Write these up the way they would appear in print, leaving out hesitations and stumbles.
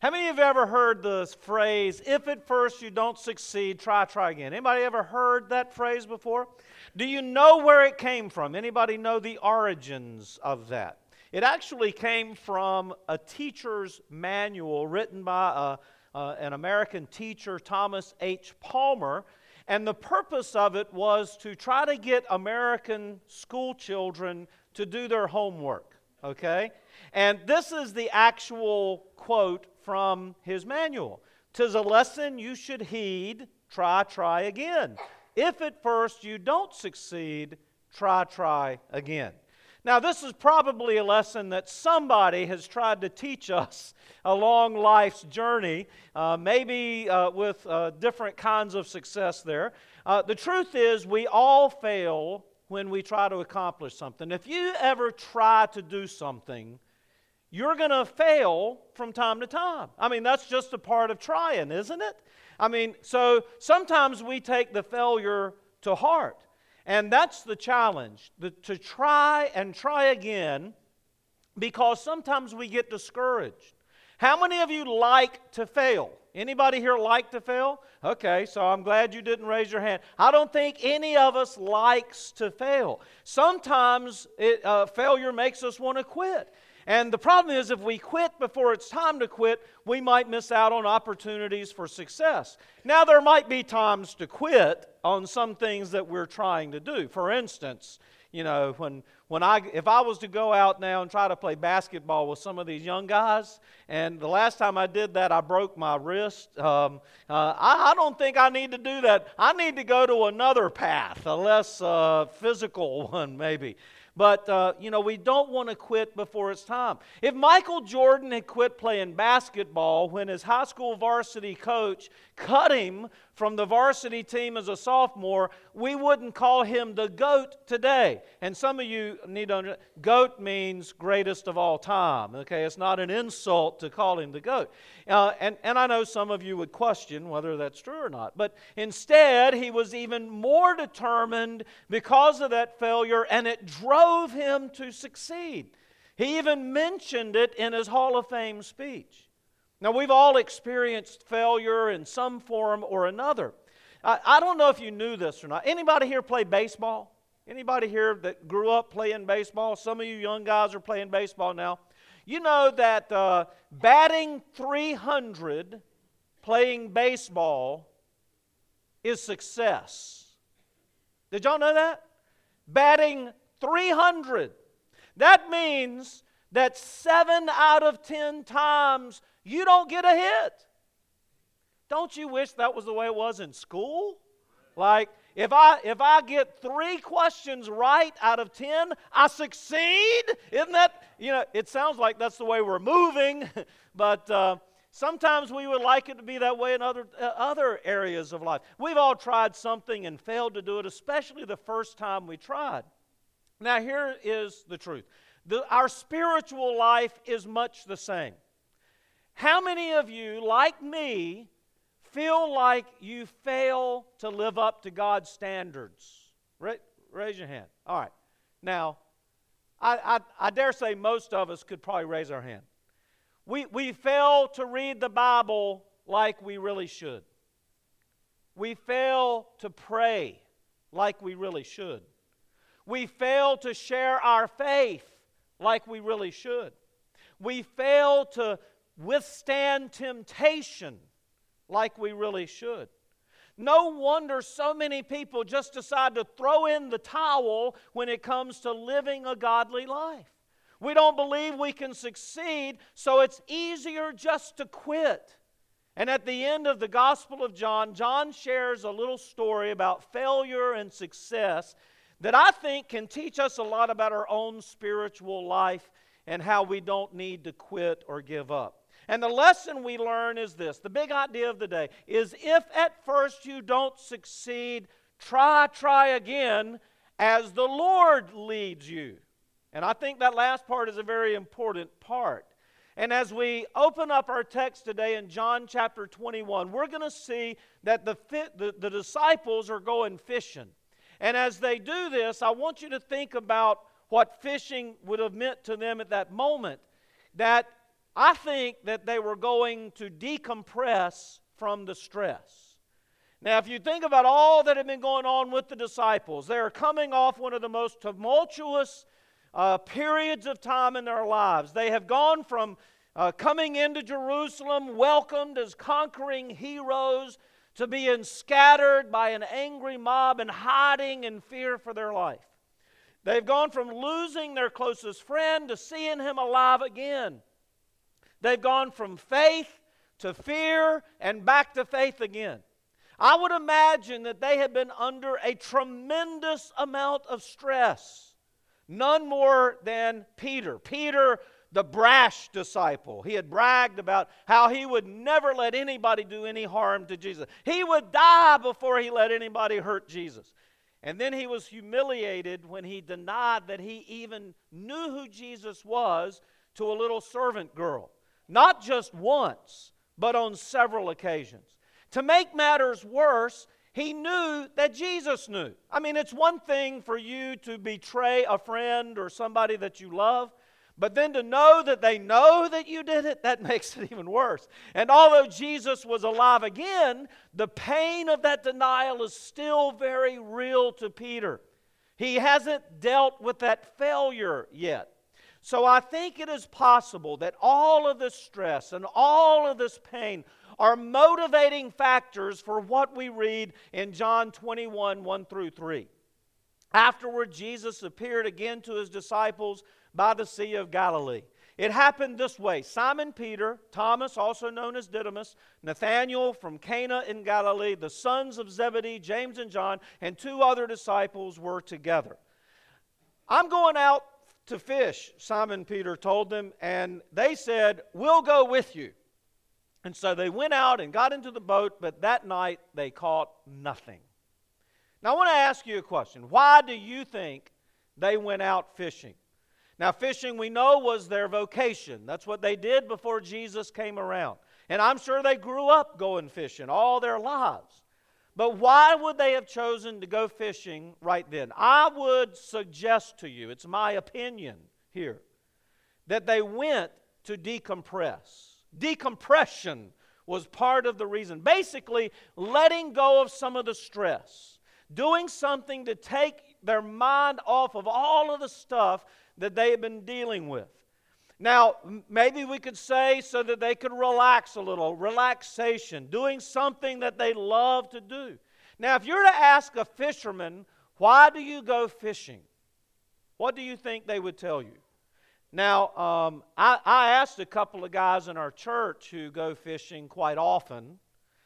How many of you ever heard the phrase, if at first you don't succeed, try again? Anybody ever heard that phrase before? Do you know where it came from? Anybody know the origins of that? It actually came from a teacher's manual written by an American teacher, Thomas H. Palmer. And the purpose of it was to try to get American school children to do their homework, okay? And this is the actual quote from his manual. "'Tis a lesson you should heed, try again. If at first you don't succeed, try again." Now, this is probably a lesson that somebody has tried to teach us along life's journey, maybe with different kinds of success there. The truth is, we all fail when we try to accomplish something. If you ever try to do something, you're going to fail from time to time. I mean, that's just a part of trying, isn't it? I mean, so sometimes we take the failure to heart. And that's the challenge, to try and try again, because sometimes we get discouraged. How many of you like to fail? Anybody here like to fail? Okay, so I'm glad you didn't raise your hand. I don't think any of us likes to fail. Sometimes failure makes us want to quit. And the problem is, if we quit before it's time to quit, we might miss out on opportunities for success. Now, there might be times to quit on some things that we're trying to do. For instance, you know, if I was to go out now and try to play basketball with some of these young guys, and the last time I did that, I broke my wrist. I don't think I need to do that. I need to go to another path, a less physical one, maybe. But, we don't want to quit before it's time. If Michael Jordan had quit playing basketball when his high school varsity coach cut him from the varsity team as a sophomore, we wouldn't call him the GOAT today. And some of you need to understand, GOAT means greatest of all time. Okay, it's not an insult to call him the GOAT. And I know some of you would question whether that's true or not. But instead, he was even more determined because of that failure, and it drove him to succeed. He even mentioned it in his Hall of Fame speech. Now, we've all experienced failure in some form or another. I don't know if you knew this or not. Anybody here play baseball? Anybody here that grew up playing baseball? Some of you young guys are playing baseball now. You know that batting .300 playing baseball is success. Did y'all know that? Batting .300. That means that 7 out of 10 times you don't get a hit. Don't you wish that was the way it was in school? Like, if I get 3 questions right out of 10, I succeed? Isn't that, it sounds like that's the way we're moving, but sometimes we would like it to be that way in other areas of life. We've all tried something and failed to do it, especially the first time we tried. Now, here is the truth. Our spiritual life is much the same. How many of you, like me, feel like you fail to live up to God's standards? Raise your hand. All right. Now, I dare say most of us could probably raise our hand. We fail to read the Bible like we really should. We fail to pray like we really should. We fail to share our faith like we really should. We fail to withstand temptation like we really should. No wonder so many people just decide to throw in the towel when it comes to living a godly life. We don't believe we can succeed, so it's easier just to quit. And at the end of the Gospel of John, John shares a little story about failure and success that I think can teach us a lot about our own spiritual life and how we don't need to quit or give up. And the lesson we learn is this. The big idea of the day is, if at first you don't succeed, try again as the Lord leads you. And I think that last part is a very important part. And as we open up our text today in John chapter 21, we're going to see that the disciples are going fishing. And as they do this, I want you to think about what fishing would have meant to them at that moment. That I think that they were going to decompress from the stress. Now, if you think about all that had been going on with the disciples, they are coming off one of the most tumultuous periods of time in their lives. They have gone from coming into Jerusalem, welcomed as conquering heroes, to being scattered by an angry mob and hiding in fear for their life. They've gone from losing their closest friend to seeing him alive again. They've gone from faith to fear and back to faith again. I would imagine that they had been under a tremendous amount of stress. None more than Peter. Peter, the brash disciple. He had bragged about how he would never let anybody do any harm to Jesus. He would die before he let anybody hurt Jesus. And then he was humiliated when he denied that he even knew who Jesus was to a little servant girl. Not just once, but on several occasions. To make matters worse, he knew that Jesus knew. I mean, it's one thing for you to betray a friend or somebody that you love, but then to know that you did it, that makes it even worse. And although Jesus was alive again, the pain of that denial is still very real to Peter. He hasn't dealt with that failure yet. So I think it is possible that all of this stress and all of this pain are motivating factors for what we read in John 21, 1 through 3. Afterward, Jesus appeared again to his disciples by the Sea of Galilee. It happened this way. Simon Peter, Thomas, also known as Didymus, Nathanael from Cana in Galilee, the sons of Zebedee, James and John, and 2 other disciples were together. I'm going out to fish, Simon Peter told them, and they said, "We'll go with you." And so they went out and got into the boat, but that night they caught nothing. Now I want to ask you a question. Why do you think they went out fishing? Now fishing, we know, was their vocation. That's what they did before Jesus came around. And I'm sure they grew up going fishing all their lives. But why would they have chosen to go fishing right then? I would suggest to you, it's my opinion here, that they went to decompress. Decompression was part of the reason. Basically, letting go of some of the stress. Doing something to take their mind off of all of the stuff that they had been dealing with. Now, maybe we could say so that they could relax a little, relaxation, doing something that they love to do. Now, if you're to ask a fisherman, why do you go fishing? What do you think they would tell you? Now, I asked a couple of guys in our church who go fishing quite often,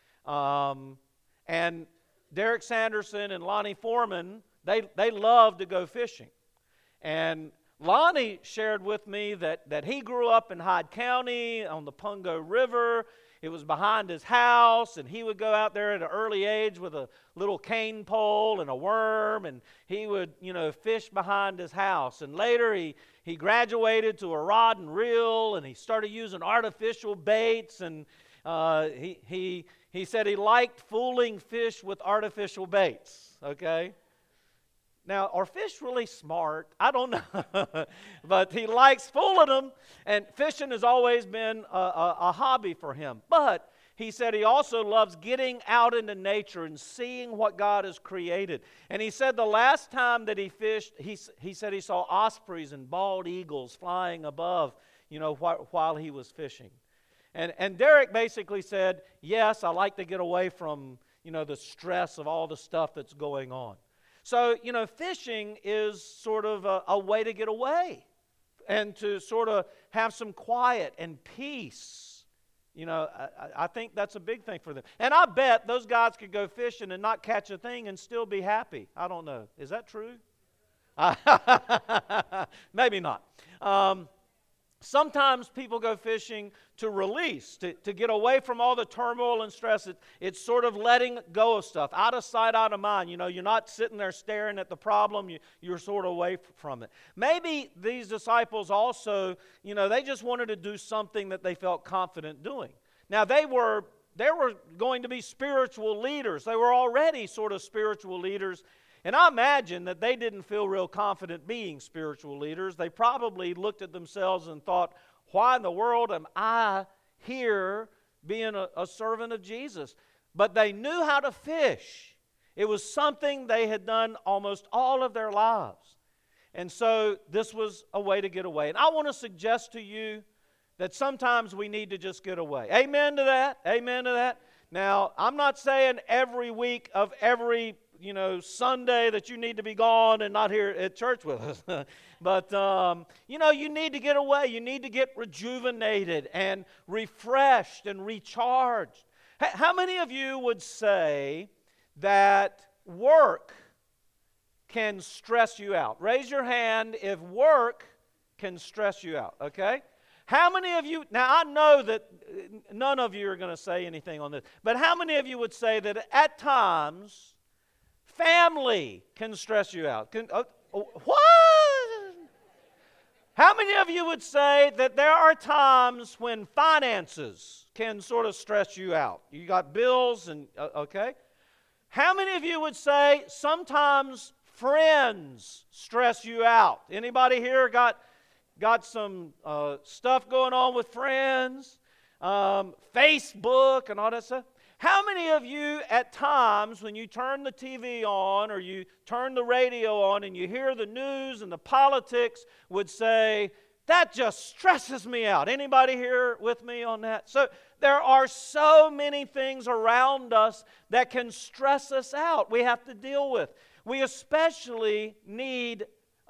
and Derek Sanderson and Lonnie Foreman, they love to go fishing. And Lonnie shared with me that he grew up in Hyde County on the Pungo River. It was behind his house, and he would go out there at an early age with a little cane pole and a worm, and he would, fish behind his house. And later he graduated to a rod and reel, and he started using artificial baits, and he said he liked fooling fish with artificial baits, okay? Now, are fish really smart? I don't know. But he likes fooling them, and fishing has always been a hobby for him. But he said he also loves getting out into nature and seeing what God has created. And he said the last time that he fished, he said he saw ospreys and bald eagles flying above, while he was fishing. And Derek basically said, yes, I like to get away from, the stress of all the stuff that's going on. So, fishing is sort of a way to get away and to sort of have some quiet and peace. I think that's a big thing for them. And I bet those guys could go fishing and not catch a thing and still be happy. I don't know. Is that true? Maybe not. Sometimes people go fishing to release, to get away from all the turmoil and stress. It's sort of letting go of stuff, out of sight, out of mind. You're not sitting there staring at the problem. You're sort of away from it. Maybe these disciples also, they just wanted to do something that they felt confident doing. Now, they were going to be spiritual leaders. They were already sort of spiritual leaders. And I imagine that they didn't feel real confident being spiritual leaders. They probably looked at themselves and thought, Why in the world am I here being a servant of Jesus? But they knew how to fish. It was something they had done almost all of their lives. And so this was a way to get away. And I want to suggest to you that sometimes we need to just get away. Amen to that? Amen to that? Now, I'm not saying every week of every, Sunday that you need to be gone and not here at church with us. But, you need to get away. You need to get rejuvenated and refreshed and recharged. How many of you would say that work can stress you out? Raise your hand if work can stress you out, okay? How many of you, now I know that none of you are going to say anything on this, but how many of you would say that at times family can stress you out? What? How many of you would say that there are times when finances can sort of stress you out? You got bills and, okay? How many of you would say sometimes friends stress you out? Anybody here got some stuff going on with friends? Facebook and all that stuff? How many of you at times when you turn the TV on or you turn the radio on and you hear the news and the politics would say, that just stresses me out? Anybody here with me on that? So there are so many things around us that can stress us out we have to deal with. We especially need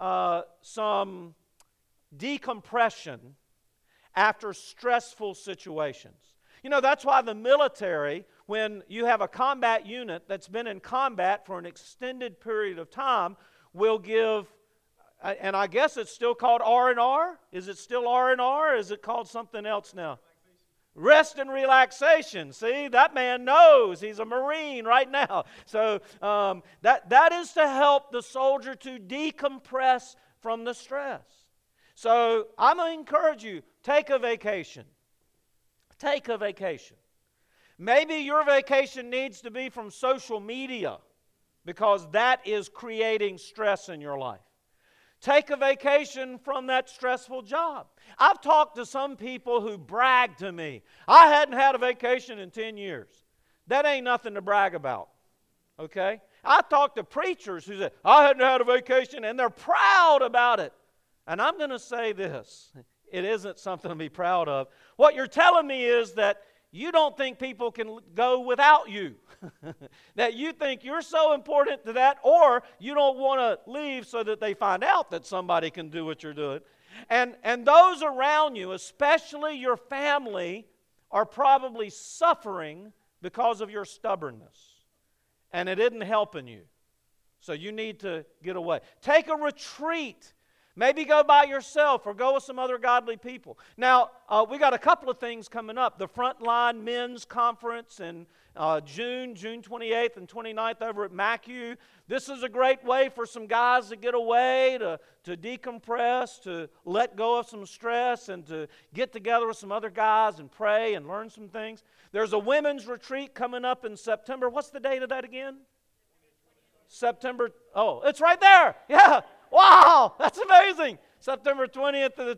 some decompression after stressful situations. That's why the military, when you have a combat unit that's been in combat for an extended period of time, will give, and I guess it's still called R&R. Is it still R&R? Or is it called something else now? Rest and relaxation. See, that man knows. He's a Marine right now. So that is to help the soldier to decompress from the stress. So I'm going to encourage you, take a vacation. Take a vacation. Maybe your vacation needs to be from social media because that is creating stress in your life. Take a vacation from that stressful job. I've talked to some people who brag to me, I hadn't had a vacation in 10 years. That ain't nothing to brag about, okay? I talked to preachers who said, I hadn't had a vacation, and they're proud about it. And I'm going to say this, it isn't something to be proud of. What you're telling me is that you don't think people can go without you. That you think you're so important to that, or you don't want to leave so that they find out that somebody can do what you're doing. And those around you, especially your family, are probably suffering because of your stubbornness. And it isn't helping you. So you need to get away. Take a retreat. Maybe go by yourself or go with some other godly people. Now, we got a couple of things coming up. The Frontline Men's Conference in June 28th and 29th over at Macu. This is a great way for some guys to get away, to decompress, to let go of some stress, and to get together with some other guys and pray and learn some things. There's a women's retreat coming up in September. What's the date of that again? September. Oh, it's right there. Yeah. Wow, that's amazing. September 20th to the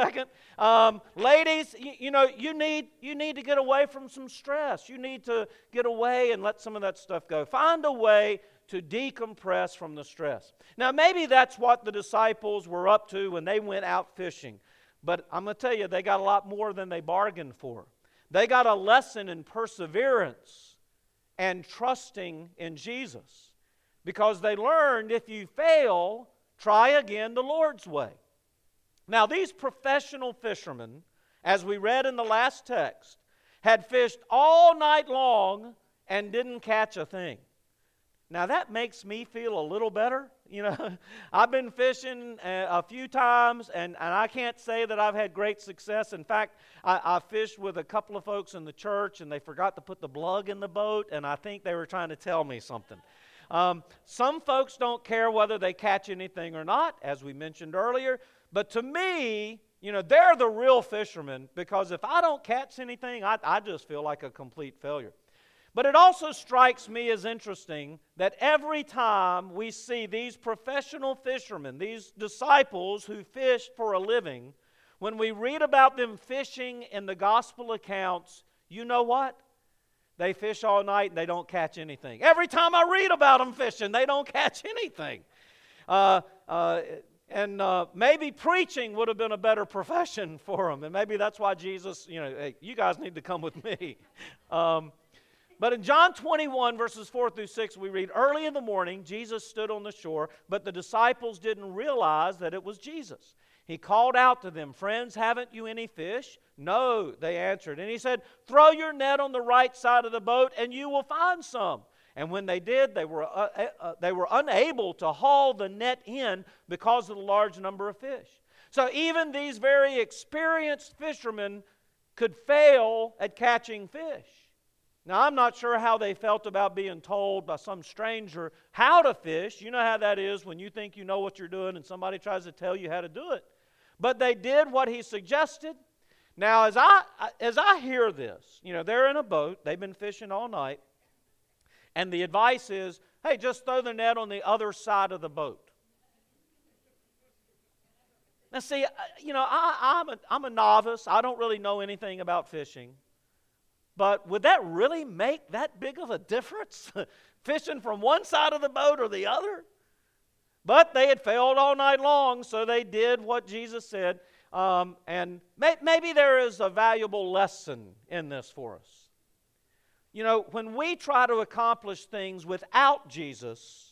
22nd. Ladies, you need to get away from some stress. You need to get away and let some of that stuff go. Find a way to decompress from the stress. Now, maybe that's what the disciples were up to when they went out fishing. But I'm going to tell you, they got a lot more than they bargained for. They got a lesson in perseverance and trusting in Jesus. Because they learned if you fail, try again the Lord's way. Now, these professional fishermen, as we read in the last text, had fished all night long and didn't catch a thing. Now, that makes me feel a little better. I've been fishing a few times, and I can't say that I've had great success. In fact, I fished with a couple of folks in the church, and they forgot to put the plug in the boat, and I think they were trying to tell me something. Some folks don't care whether they catch anything or not, as we mentioned earlier. But to me, they're the real fishermen, because if I don't catch anything, I just feel like a complete failure. But it also strikes me as interesting that every time we see these professional fishermen, these disciples who fish for a living, When we read about them fishing in the gospel accounts, you know what? They fish all night and they don't catch anything. Every time I read about them fishing, they don't catch anything. Maybe preaching would have been a better profession for them. And maybe that's why Jesus, hey, you guys need to come with me. But in John 21, verses 4 through 6, we read, early in the morning, Jesus stood on the shore, but the disciples didn't realize that it was Jesus. He called out to them, friends, haven't you any fish? No, they answered. And he said, throw your net on the right side of the boat and you will find some. And when they did, they were unable to haul the net in because of the large number of fish. So even these very experienced fishermen could fail at catching fish. Now, I'm not sure how they felt about being told by some stranger how to fish. You know how that is when you think you know what you're doing and somebody tries to tell you how to do it. But they did what he suggested. Now, as I hear this, they're in a boat. They've been fishing all night. And the advice is, hey, just throw the net on the other side of the boat. Now, see, I'm a novice. I don't really know anything about fishing. But would that really make that big of a difference? Fishing from one side of the boat or the other? But they had failed all night long, so they did what Jesus said. And maybe there is a valuable lesson in this for us. When we try to accomplish things without Jesus,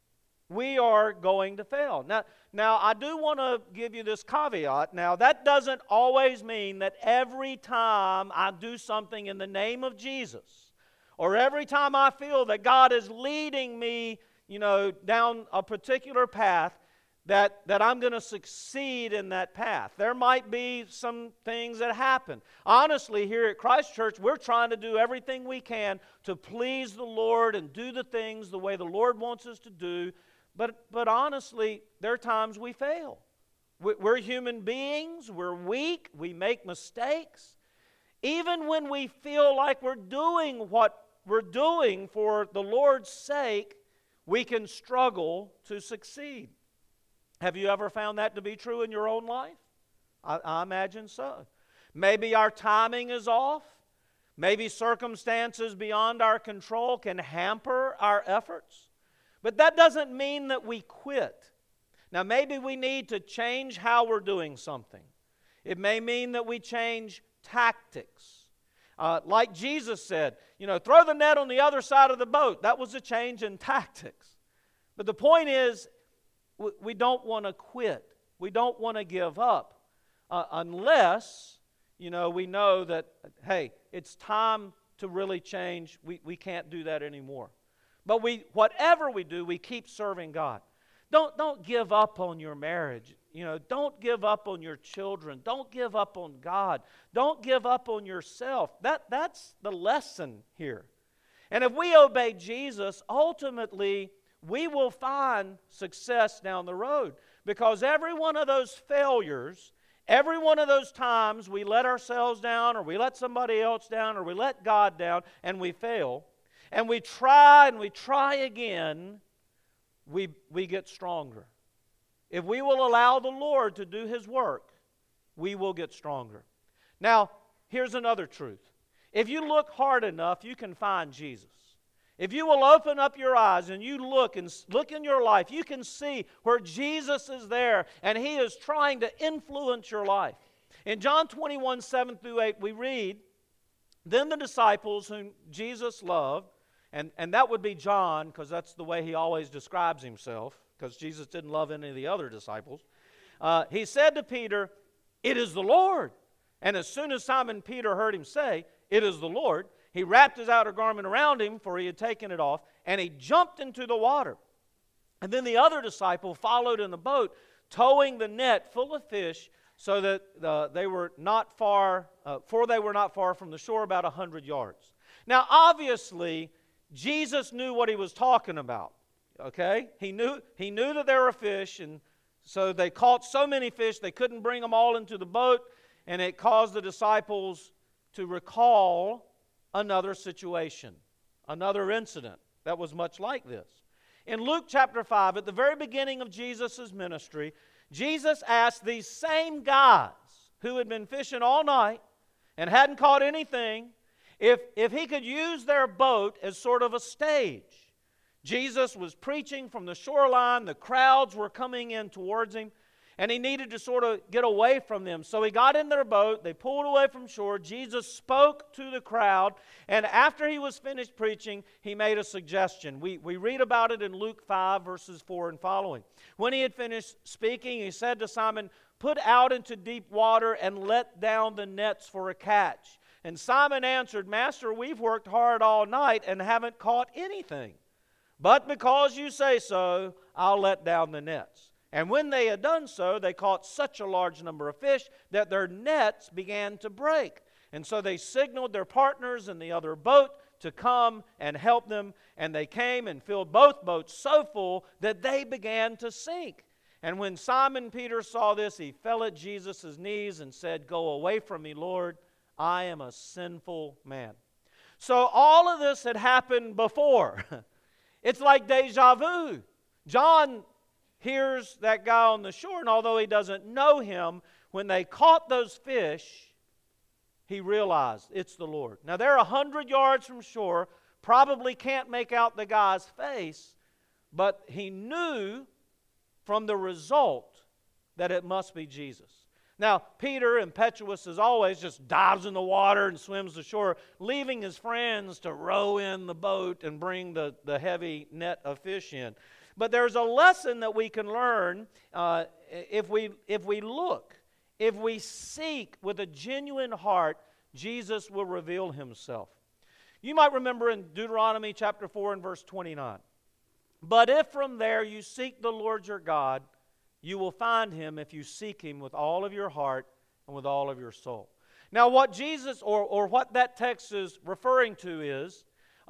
we are going to fail. Now, I do want to give you this caveat. Now, that doesn't always mean that every time I do something in the name of Jesus, or every time I feel that God is leading me, down a particular path, that I'm going to succeed in that path. There might be some things that happen. Honestly, here at Christ Church, we're trying to do everything we can to please the Lord and do the things the way the Lord wants us to do. But honestly, there are times we fail. We're human beings. We're weak. We make mistakes. Even when we feel like we're doing what we're doing for the Lord's sake, we can struggle to succeed. Have you ever found that to be true in your own life? I imagine so. Maybe our timing is off. Maybe circumstances beyond our control can hamper our efforts. But that doesn't mean that we quit. Now, maybe we need to change how we're doing something. It may mean that we change tactics. Like Jesus said, throw the net on the other side of the boat. That was a change in tactics. But the point is, we don't want to quit. We don't want to give up unless, we know that, hey, it's time to really change. We can't do that anymore. But whatever we do, we keep serving God. Don't give up on your marriage. Don't give up on your children. Don't give up on God. Don't give up on yourself. That's the lesson here. And if we obey Jesus, ultimately, we will find success down the road. Because every one of those failures, every one of those times we let ourselves down, or we let somebody else down, or we let God down, and we fail, and we try again, we get stronger. If we will allow the Lord to do His work, we will get stronger. Now, here's another truth. If you look hard enough, you can find Jesus. If you will open up your eyes and you look in your life, you can see where Jesus is there and He is trying to influence your life. In John 21, 7 through 8, we read, then the disciples whom Jesus loved, and that would be John, because that's the way he always describes himself, because Jesus didn't love any of the other disciples. He said to Peter, it is the Lord. And as soon as Simon Peter heard him say, it is the Lord, he wrapped his outer garment around him, for he had taken it off, and he jumped into the water. And then the other disciple followed in the boat, towing the net full of fish, so that they were not far, from the shore, about 100 yards. Now, obviously, Jesus knew what he was talking about. Okay? He knew that there were fish, and so they caught so many fish they couldn't bring them all into the boat, and it caused the disciples to recall another situation, another incident that was much like this. In Luke chapter 5, at the very beginning of Jesus' ministry, Jesus asked these same guys who had been fishing all night and hadn't caught anything, if he could use their boat as sort of a stage. Jesus was preaching from the shoreline, the crowds were coming in towards him, and he needed to sort of get away from them. So he got in their boat, they pulled away from shore, Jesus spoke to the crowd, and after he was finished preaching, he made a suggestion. We read about it in Luke 5, verses 4 and following. When he had finished speaking, he said to Simon, "Put out into deep water and let down the nets for a catch." And Simon answered, "Master, we've worked hard all night and haven't caught anything. But because you say so, I'll let down the nets." And when they had done so, they caught such a large number of fish that their nets began to break. And so they signaled their partners in the other boat to come and help them. And they came and filled both boats so full that they began to sink. And when Simon Peter saw this, he fell at Jesus' knees and said, "Go away from me, Lord. I am a sinful man." So all of this had happened before. It's like deja vu. John hears that guy on the shore, and although he doesn't know him, when they caught those fish, he realized it's the Lord. Now they're 100 yards from shore, probably can't make out the guy's face, but he knew from the result that it must be Jesus. Now, Peter, impetuous as always, just dives in the water and swims to shore, leaving his friends to row in the boat and bring the heavy net of fish in. But there's a lesson that we can learn if we look, if we seek with a genuine heart, Jesus will reveal himself. You might remember in Deuteronomy chapter 4 and verse 29, "But if from there you seek the Lord your God, you will find him if you seek him with all of your heart and with all of your soul." Now what Jesus, or what that text is referring to is,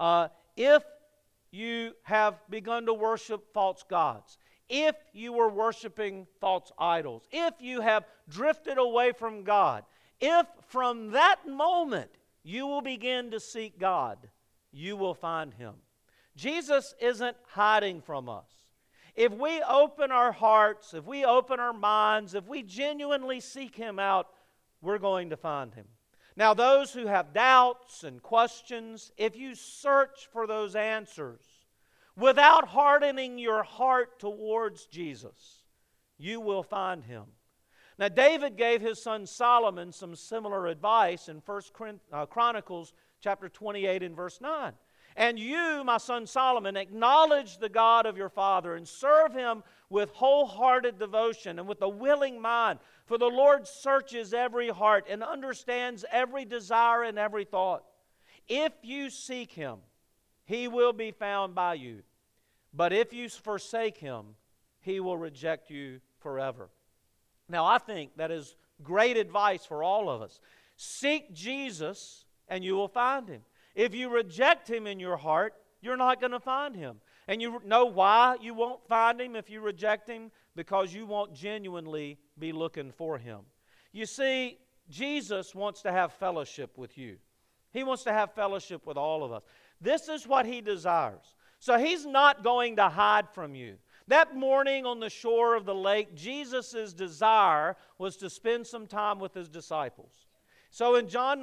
if you have begun to worship false gods, if you were worshiping false idols, if you have drifted away from God, if from that moment you will begin to seek God, you will find him. Jesus isn't hiding from us. If we open our hearts, if we open our minds, if we genuinely seek him out, we're going to find him. Now, those who have doubts and questions, if you search for those answers without hardening your heart towards Jesus, you will find him. Now, David gave his son Solomon some similar advice in 1 Chronicles chapter 28 and verse 9. "And you, my son Solomon, acknowledge the God of your father and serve him with wholehearted devotion and with a willing mind. For the Lord searches every heart and understands every desire and every thought. If you seek him, he will be found by you. But if you forsake him, he will reject you forever." Now, I think that is great advice for all of us. Seek Jesus and you will find him. If you reject him in your heart, you're not going to find him. And you know why you won't find him if you reject him? Because you won't genuinely be looking for him. You see, Jesus wants to have fellowship with you. He wants to have fellowship with all of us. This is what he desires. So he's not going to hide from you. That morning on the shore of the lake, Jesus' desire was to spend some time with his disciples. So in John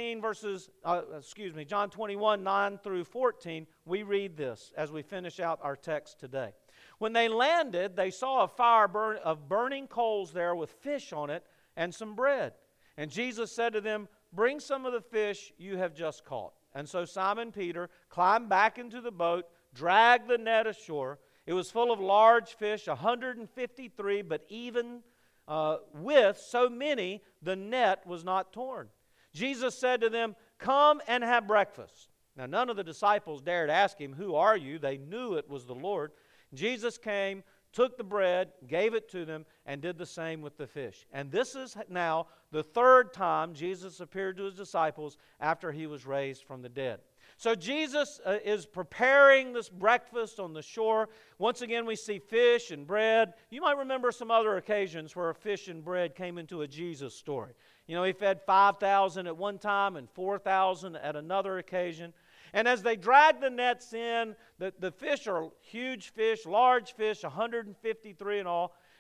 21, 9 through 14, we read this as we finish out our text today. "When they landed, they saw a fire of burning coals there with fish on it and some bread. And Jesus said to them, 'Bring some of the fish you have just caught.' And so Simon Peter climbed back into the boat, dragged the net ashore. It was full of large fish, 153, but even with so many, the net was not torn. Jesus said to them, 'Come and have breakfast.' Now none of the disciples dared ask him, 'Who are you?' They knew it was the Lord. Jesus came, took the bread, gave it to them, and did the same with the fish. And this is now the third time Jesus appeared to his disciples after he was raised from the dead. So Jesus is preparing this breakfast on the shore. Once again, we see fish and bread. You might remember some other occasions where fish and bread came into a Jesus story. You know, he fed 5,000 at one time and 4,000 at another occasion. And as they drag the nets in, the fish are huge fish, large fish, 153 in all.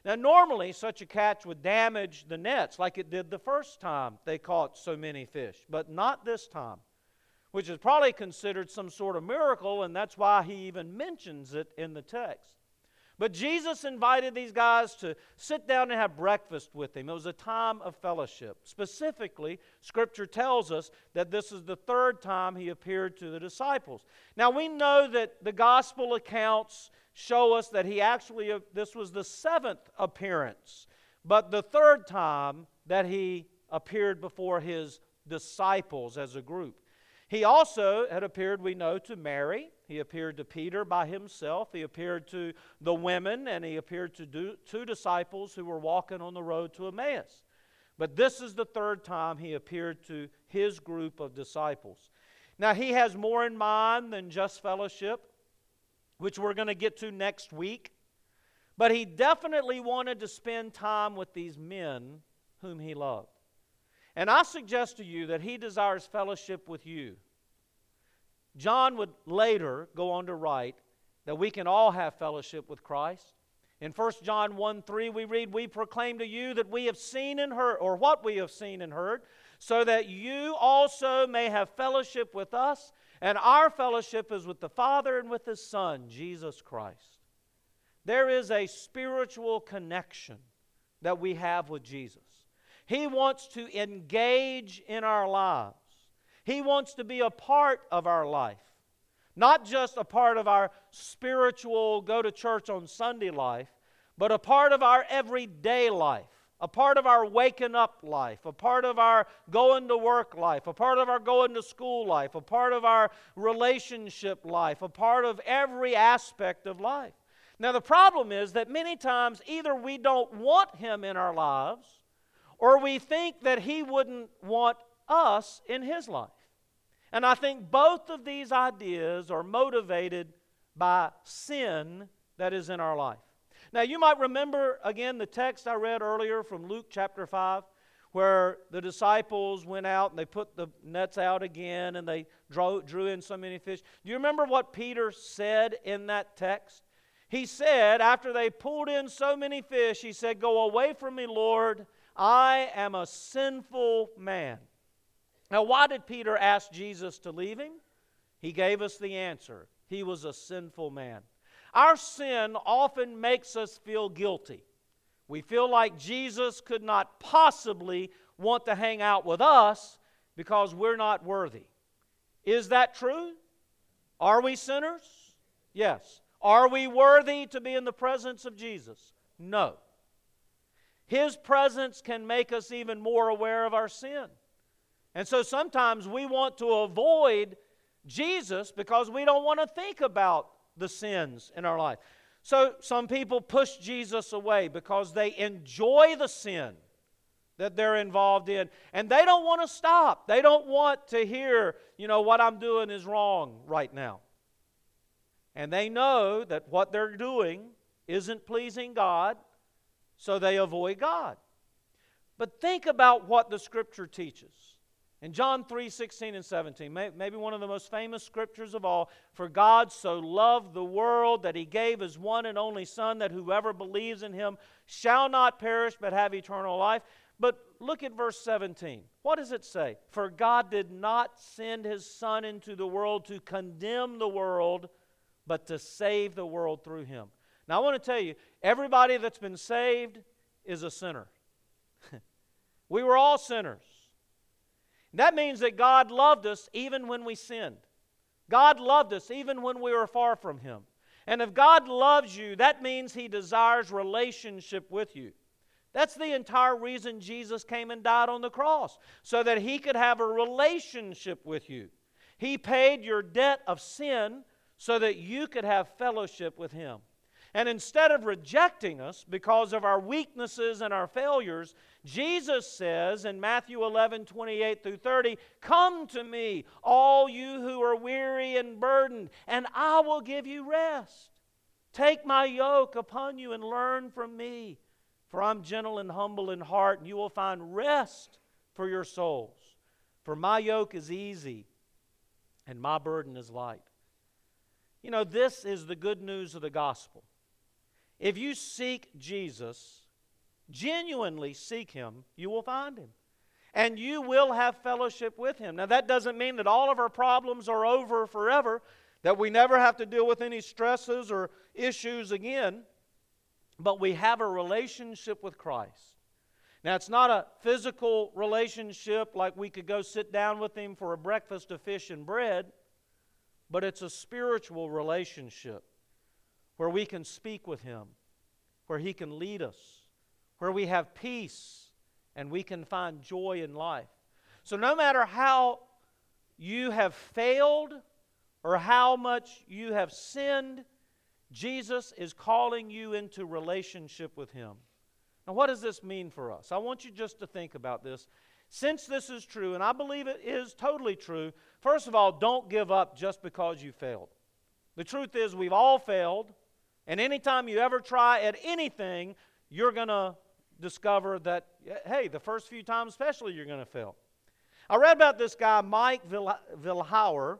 Now, normally, such a catch would damage the nets like it did the first time they caught so many fish, but not this time, which is probably considered some sort of miracle, and that's why he even mentions it in the text. But Jesus invited these guys to sit down and have breakfast with him. It was a time of fellowship. Specifically, Scripture tells us that this is the third time he appeared to the disciples. Now, we know that the gospel accounts show us that this was the seventh appearance, but the third time that he appeared before his disciples as a group. He also had appeared, we know, to Mary. He appeared to Peter by himself. He appeared to the women, and he appeared to two disciples who were walking on the road to Emmaus. But this is the third time he appeared to his group of disciples. Now, he has more in mind than just fellowship, which we're going to get to next week. But he definitely wanted to spend time with these men whom he loved. And I suggest to you that he desires fellowship with you. John would later go on to write that we can all have fellowship with Christ. In 1 John 1:3 we read, "We proclaim to you that we have seen and heard," or what we have seen and heard, "so that you also may have fellowship with us. And our fellowship is with the Father and with His Son, Jesus Christ." There is a spiritual connection that we have with Jesus. He wants to engage in our lives. He wants to be a part of our life. Not just a part of our spiritual go to church on Sunday life, but a part of our everyday life, a part of our waking up life, a part of our going to work life, a part of our going to school life, a part of our relationship life, a part of every aspect of life. Now the problem is that many times either we don't want Him in our lives, or we think that He wouldn't want us in His life. And I think both of these ideas are motivated by sin that is in our life. Now you might remember again the text I read earlier from Luke chapter 5, where the disciples went out and they put the nets out again and they drew in so many fish. Do you remember what Peter said in that text? He said, after they pulled in so many fish, he said, "Go away from me, Lord. I am a sinful man." Now, why did Peter ask Jesus to leave him? He gave us the answer. He was a sinful man. Our sin often makes us feel guilty. We feel like Jesus could not possibly want to hang out with us because we're not worthy. Is that true? Are we sinners? Yes. Are we worthy to be in the presence of Jesus? No. His presence can make us even more aware of our sin. And so sometimes we want to avoid Jesus because we don't want to think about the sins in our life. So some people push Jesus away because they enjoy the sin that they're involved in. And they don't want to stop. They don't want to hear, what I'm doing is wrong right now. And they know that what they're doing isn't pleasing God, so they avoid God. But think about what the Scripture teaches. In John 3:16 and 17, maybe one of the most famous scriptures of all, "For God so loved the world that He gave His one and only Son, that whoever believes in Him shall not perish but have eternal life." But look at verse 17. What does it say? "For God did not send His Son into the world to condemn the world, but to save the world through Him." Now I want to tell you, everybody that's been saved is a sinner. We were all sinners. That means that God loved us even when we sinned. God loved us even when we were far from Him. And if God loves you, that means He desires relationship with you. That's the entire reason Jesus came and died on the cross, so that He could have a relationship with you. He paid your debt of sin so that you could have fellowship with Him. And instead of rejecting us because of our weaknesses and our failures, Jesus says in Matthew 11:28 through 30, "Come to me, all you who are weary and burdened, and I will give you rest. Take my yoke upon you and learn from me, for I'm gentle and humble in heart, and you will find rest for your souls. For my yoke is easy, and my burden is light." This is the good news of the gospel. If you seek Jesus, genuinely seek Him, you will find Him. And you will have fellowship with Him. Now, that doesn't mean that all of our problems are over forever, that we never have to deal with any stresses or issues again, but we have a relationship with Christ. Now, it's not a physical relationship like we could go sit down with Him for a breakfast of fish and bread, but it's a spiritual relationship where we can speak with Him, where He can lead us, where we have peace and we can find joy in life. So no matter how you have failed or how much you have sinned, Jesus is calling you into relationship with Him. Now, what does this mean for us? I want you just to think about this. Since this is true, and I believe it is totally true, first of all, don't give up just because you failed. The truth is, we've all failed, and anytime you ever try at anything, you're going to discover that, hey, the first few times especially, you're going to fail. I read about this guy, Mike Vilhauer.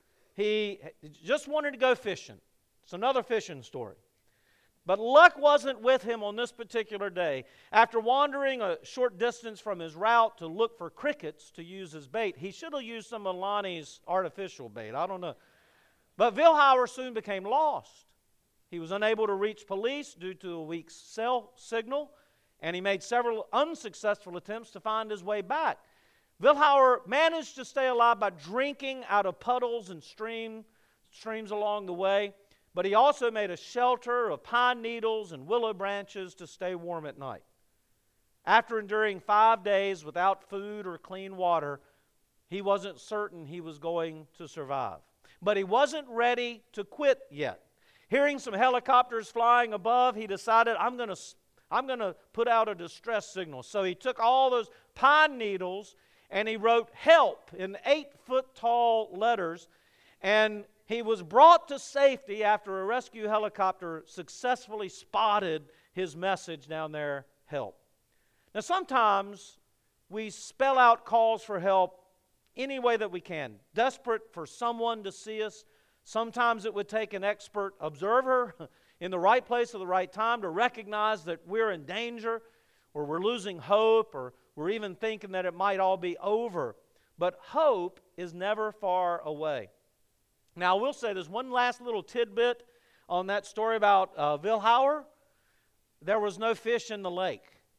He just wanted to go fishing. It's another fishing story. But luck wasn't with him on this particular day. After wandering a short distance from his route to look for crickets to use as bait, he should have used some of Lonnie's artificial bait. I don't know. But Vilhauer soon became lost. He was unable to reach police due to a weak cell signal, and he made several unsuccessful attempts to find his way back. Vilhauer managed to stay alive by drinking out of puddles and streams along the way. But he also made a shelter of pine needles and willow branches to stay warm at night. After enduring 5 days without food or clean water, he wasn't certain he was going to survive. But he wasn't ready to quit yet. Hearing some helicopters flying above, he decided, I'm going to put out a distress signal. So he took all those pine needles and he wrote "help" in 8-foot-tall letters, and he was brought to safety after a rescue helicopter successfully spotted his message down there, "help." Now, sometimes we spell out calls for help any way that we can, desperate for someone to see us. Sometimes it would take an expert observer in the right place at the right time to recognize that we're in danger, or we're losing hope, or we're even thinking that it might all be over. But hope is never far away. Now, I will say there's one last little tidbit on that story about Vilhauer. There was no fish in the lake.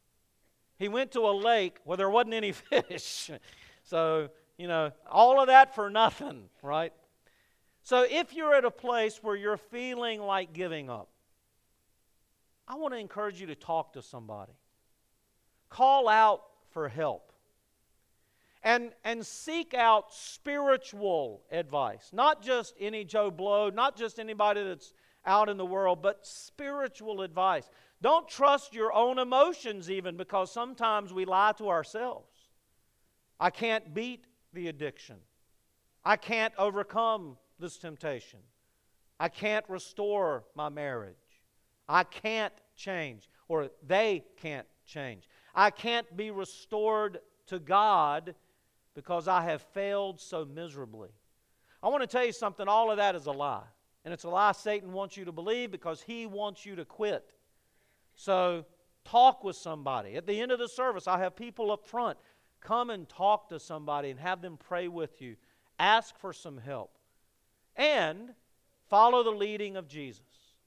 He went to a lake where there wasn't any fish. So, all of that for nothing, right? So if you're at a place where you're feeling like giving up, I want to encourage you to talk to somebody. Call out for help. And seek out spiritual advice. Not just any Joe Blow, not just anybody that's out in the world, but spiritual advice. Don't trust your own emotions even, because sometimes we lie to ourselves. I can't beat the addiction. I can't overcome this temptation. I can't restore my marriage. I can't change, or they can't change. I can't be restored to God because I have failed so miserably. I want to tell you something, all of that is a lie. And it's a lie Satan wants you to believe because he wants you to quit. So talk with somebody. At the end of the service, I have people up front. Come and talk to somebody and have them pray with you. Ask for some help. And follow the leading of Jesus.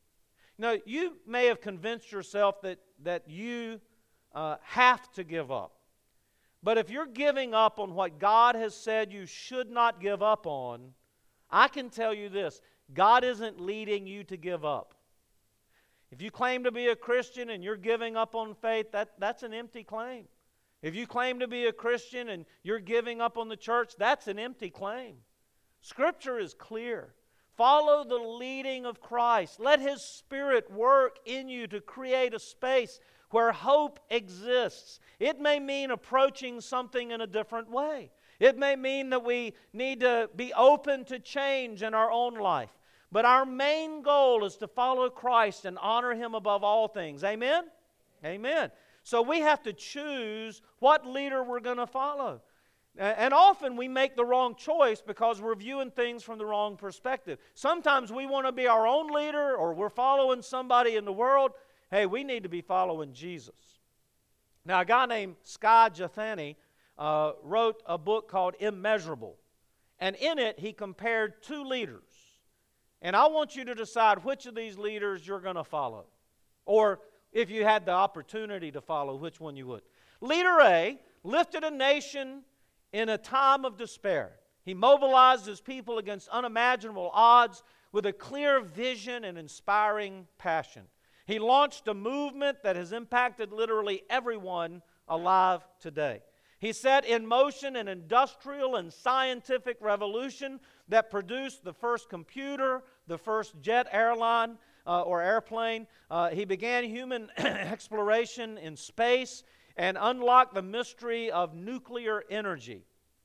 You may have convinced yourself that you have to give up. But if you're giving up on what God has said you should not give up on, I can tell you this: God isn't leading you to give up. If you claim to be a Christian and you're giving up on faith, that's an empty claim. If you claim to be a Christian and you're giving up on the church, that's an empty claim. Scripture is clear. Follow the leading of Christ. Let His Spirit work in you to create a space where hope exists. It may mean approaching something in a different way. It may mean that we need to be open to change in our own life. But our main goal is to follow Christ and honor Him above all things. Amen? Amen. So we have to choose what leader we're going to follow. And often we make the wrong choice because we're viewing things from the wrong perspective. Sometimes we want to be our own leader, or we're following somebody in the world. Hey, we need to be following Jesus. Now, a guy named Skye Jethani wrote a book called Immeasurable. And in it, he compared two leaders. And I want you to decide which of these leaders you're going to follow. Or if you had the opportunity to follow, which one you would. Leader A lifted a nation in a time of despair. He mobilized his people against unimaginable odds with a clear vision and inspiring passion. He launched a movement that has impacted literally everyone alive today. He set in motion an industrial and scientific revolution that produced the first computer, the first jet airline or airplane. He began human exploration in space and unlocked the mystery of nuclear energy.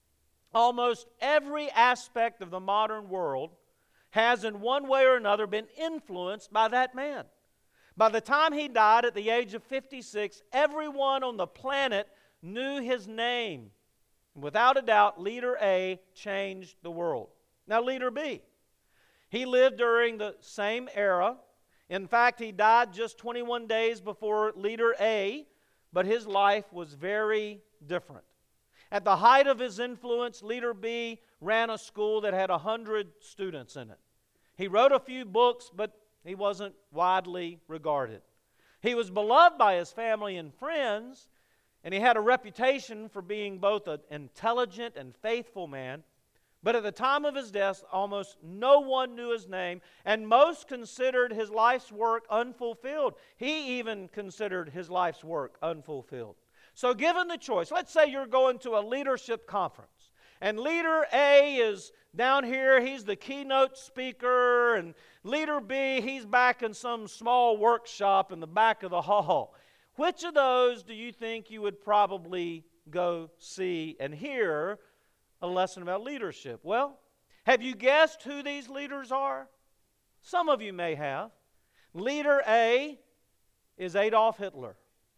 Almost every aspect of the modern world has in one way or another been influenced by that man. By the time he died at the age of 56, everyone on the planet knew his name. Without a doubt, Leader A changed the world. Now, Leader B. He lived during the same era. In fact, he died just 21 days before Leader A, but his life was very different. At the height of his influence, Leader B ran a school that had 100 students in it. He wrote a few books, but he wasn't widely regarded. He was beloved by his family and friends, and he had a reputation for being both an intelligent and faithful man. But at the time of his death, almost no one knew his name, and most considered his life's work unfulfilled. He even considered his life's work unfulfilled. So given the choice, let's say you're going to a leadership conference, and Leader A is down here, he's the keynote speaker, and Leader B, he's back in some small workshop in the back of the hall. Which of those do you think you would probably go see and hear a lesson about leadership? Well, have you guessed who these leaders are? Some of you may have. Leader A is Adolf Hitler.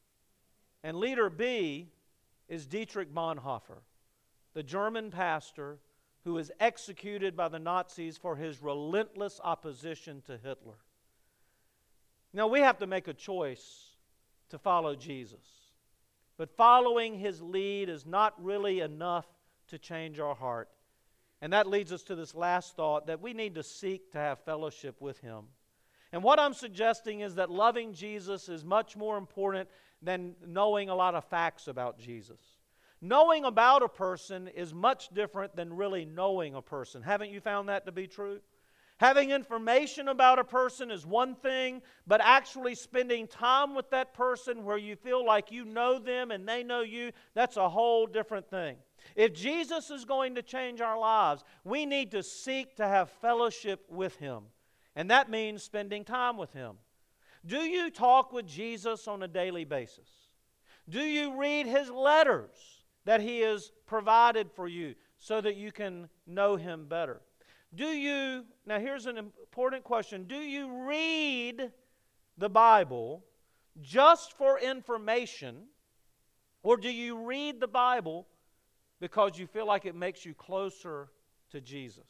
And Leader B is Dietrich Bonhoeffer, the German pastor who was executed by the Nazis for his relentless opposition to Hitler. Now, we have to make a choice to follow Jesus. But following his lead is not really enough to change our heart. And that leads us to this last thought, that we need to seek to have fellowship with him. And what I'm suggesting is that loving Jesus is much more important than knowing a lot of facts about Jesus. Knowing about a person is much different than really knowing a person. Haven't you found that to be true? Having information about a person is one thing, but actually spending time with that person where you feel like you know them and they know you, that's a whole different thing. If Jesus is going to change our lives, we need to seek to have fellowship with him. And that means spending time with him. Do you talk with Jesus on a daily basis? Do you read his letters that he has provided for you so that you can know him better? Now here's an important question. Do you read the Bible just for information, or do you read the Bible because you feel like it makes you closer to Jesus?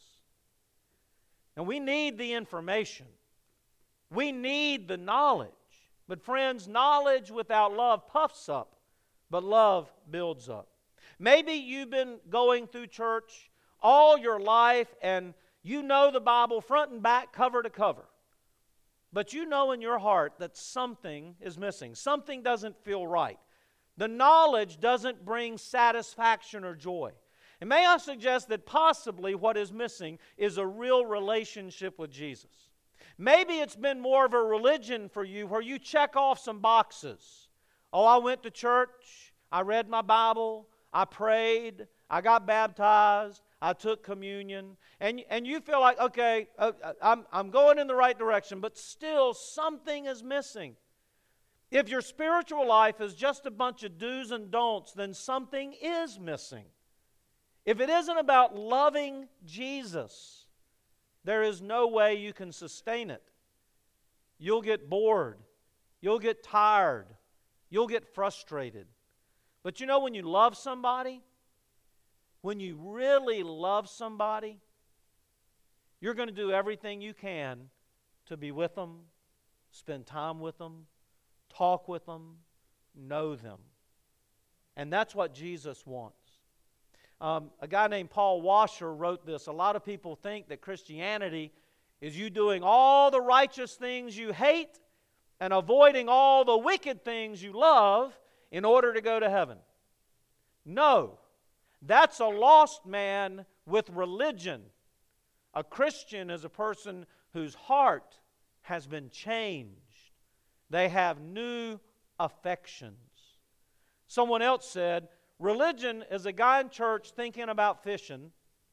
And we need the information. We need the knowledge. But friends, knowledge without love puffs up, but love builds up. Maybe you've been going through church all your life and you know the Bible front and back, cover to cover. But you know in your heart that something is missing. Something doesn't feel right. The knowledge doesn't bring satisfaction or joy. And may I suggest that possibly what is missing is a real relationship with Jesus. Maybe it's been more of a religion for you where you check off some boxes. Oh, I went to church, I read my Bible, I prayed, I got baptized, I took communion, and you feel like, okay, I'm going in the right direction, but still something is missing. If your spiritual life is just a bunch of do's and don'ts, then something is missing. If it isn't about loving Jesus, there is no way you can sustain it. You'll get bored. You'll get tired. You'll get frustrated. But you know, when you love somebody, when you really love somebody, you're going to do everything you can to be with them, spend time with them, talk with them, know them. And that's what Jesus wants. A guy named Paul Washer wrote this. A lot of people think that Christianity is you doing all the righteous things you hate and avoiding all the wicked things you love in order to go to heaven. No, that's a lost man with religion. A Christian is a person whose heart has been changed. They have new affections. Someone else said, religion is a guy in church thinking about fishing.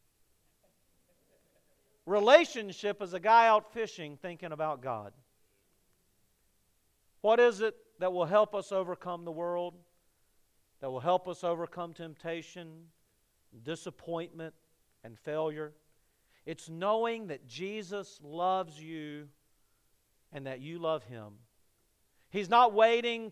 Relationship is a guy out fishing thinking about God. What is it that will help us overcome the world? That will help us overcome temptation, disappointment, and failure? It's knowing that Jesus loves you and that you love Him. He's not waiting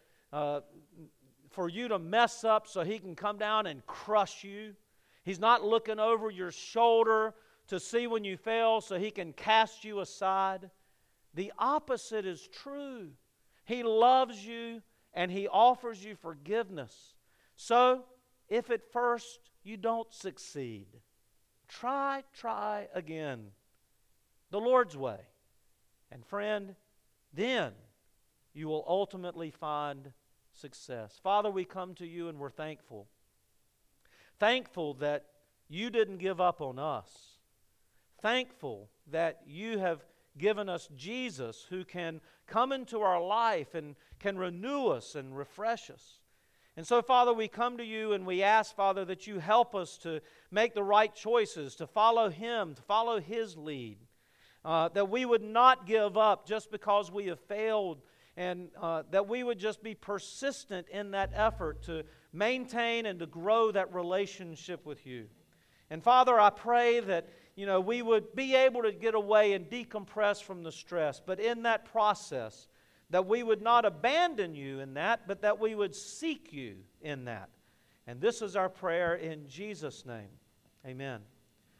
for you to mess up so He can come down and crush you. He's not looking over your shoulder to see when you fail so He can cast you aside. The opposite is true. He loves you and He offers you forgiveness. So, if at first you don't succeed, try again the Lord's way. And friend, then you will ultimately find success. Father, we come to You and we're thankful. Thankful that You didn't give up on us. Thankful that You have given us Jesus who can come into our life and can renew us and refresh us. And so, Father, we come to You and we ask, Father, that You help us to make the right choices, to follow Him, to follow His lead. That we would not give up just because we have failed, and that we would just be persistent in that effort to maintain and to grow that relationship with You. And Father, I pray that we would be able to get away and decompress from the stress, but in that process, that we would not abandon You in that, but that we would seek You in that. And this is our prayer in Jesus' name. Amen.